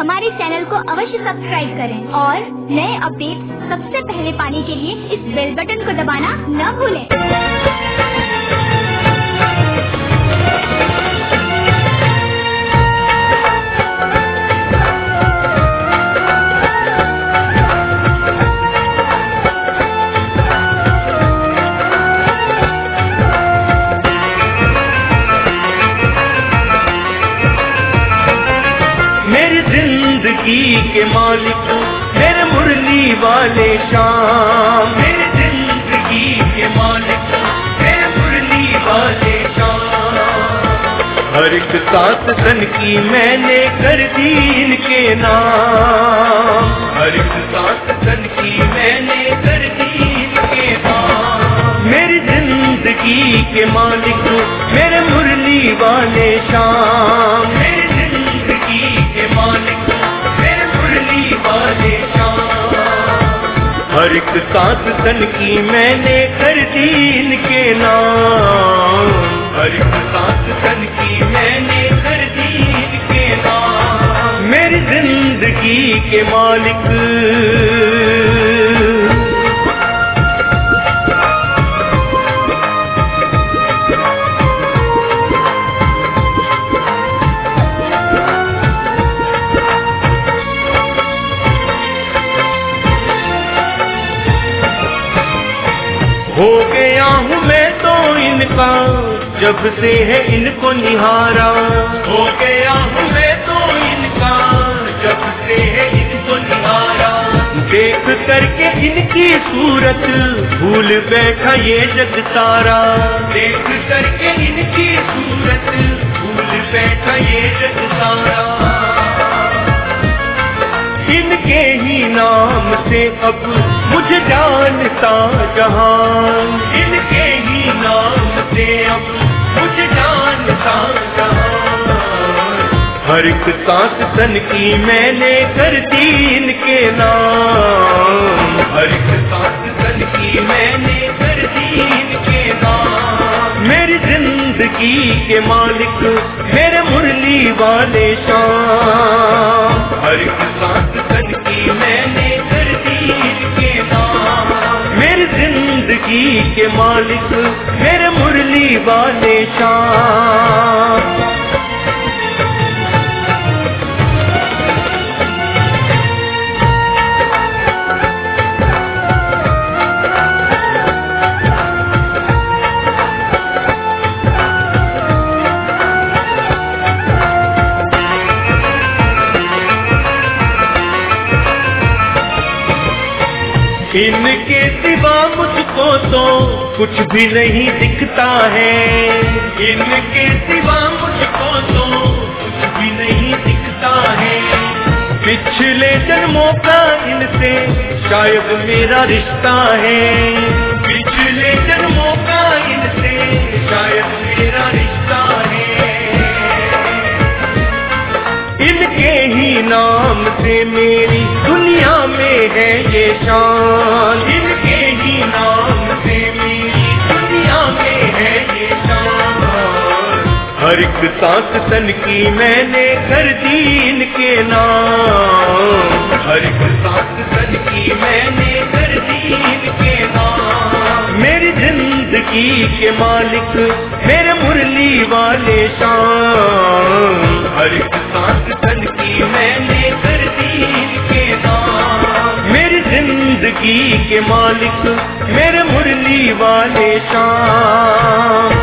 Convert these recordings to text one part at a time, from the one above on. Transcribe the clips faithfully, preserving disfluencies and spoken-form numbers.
हमारे चैनल को अवश्य सब्सक्राइब करें और नए अपडेट सबसे पहले पाने के लिए इस बेल बटन को दबाना न भूलें। जिंदगी के मालिक मेरे मुरली वाले शाम, मेरी जिंदगी के मालिक मेरे मुरली वाले शाम। हर एक सात सन की मैंने कर दी इनके नाम, हर एक सात सन की मैंने कर दी इनके नाम। मेरी जिंदगी के मालिक मेरे मुरली वाले शाम, मेरी जिंदगी के मालिक मेरे मुरली वाले शाम। हर एक सात सन की मैंने कर दी इनके नाम, हर एक सात सन की मैंने कर दी इनके नाम। मेरी जिंदगी के मालिक हो गया हूँ मैं तो इनका जब से है इनको निहारा, हो गया हूँ मैं तो इनका जब से है इनको निहारा। देख करके इनकी सूरत भूल बैठा ये जग सारा, देख करके इनकी सूरत भूल बैठा ये जग सारा। इनके ही नाम से अब मुझे जानता जहान, इनके ही नाम से अब मुझे जानता जहान। हर एक सांस तन की मैंने कर दी इनके नाम, हर एक सांस तन की मैंने कर दी इनके नाम। मेरी जिंदगी के मालिक मेरे मुरली वाले शाम, हर एक सांस तन की मैंने कर दी इनके नाम। मेरी जिंदगी के मालिक मेरे मुरली वाले शाम। इनके सिवा मुझको तो कुछ भी नहीं दिखता है, इनके सिवा मुझको तो कुछ भी नहीं दिखता है। पिछले जन्मों का इनसे शायद मेरा रिश्ता है, पिछले जन्मों का इनसे शायद मेरा रिश्ता है। इनके ही नाम से मेरी दुनिया में है ये शान, इनके ही नाम से मेरी दुनिया में है ये शान। हर एक सांस तन की मैंने कर दी इनके नाम, हर एक सांस तन की मैंने कर दी इनके नाम। मेरी जिंदगी के मालिक मेरे मुरली वाले शाम, हर एक सांस तन की मैंने कर दी इनके नाम। मेरी जिंदगी के मालिक मेरे मुरली वाले शाम।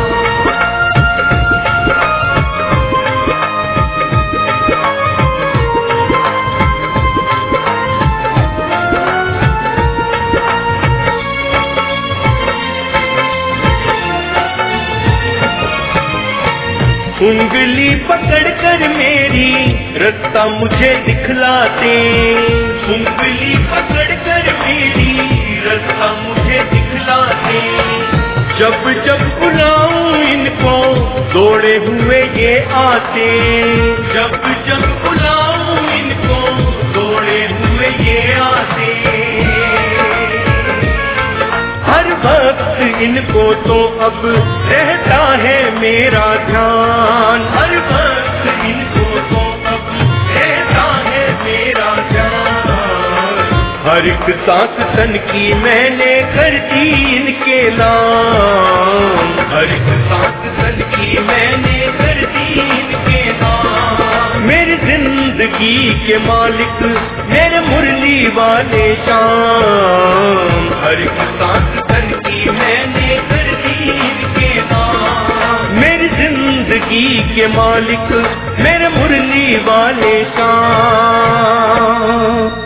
उंगली पकड़ कर मेरी रास्ता मुझे दिखलाते, उंगली पकड़ कर मेरी रास्ता मुझे दिखलाते। जब जब बुलाऊं इनको दौड़े हुए ये आते, जब जब बुलाऊं इनको दौड़े हुए ये आते। हर वक्त इनको तो अब रहता है मेरा ध्यान, हर वक्त इनको तो अब रहता है हर एक सांस तन की मैंने कर दी इनके नाम, हर एक सांस तन की मैंने कर दी इनके नाम। मेरी जिंदगी के मालिक मेरे मुरली वाले शाम, हर एक सांस तन की मैंने कर दी इनके नाम। मेरी जिंदगी के मालिक मेरे मुरली वाले शाम।